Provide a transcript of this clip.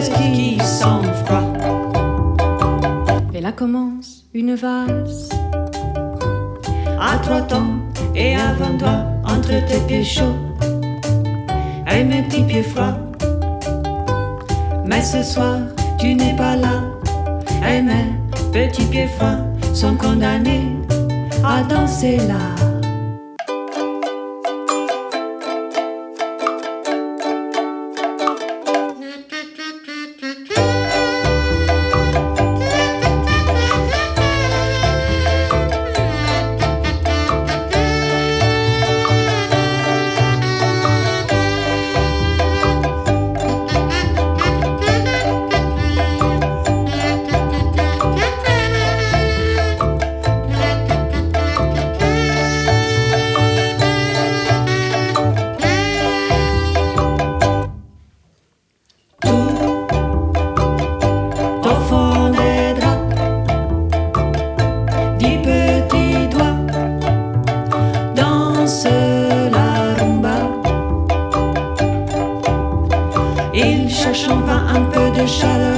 cœurs qui sont froids. Et là commence une valse. À toi temps et avant toi, entre tes pieds chauds et mes petits pieds froids. Mais ce soir, tu n'es pas là et mes petits pieds froids sont condamnés à danser là. Il cherche en vain un peu de chaleur.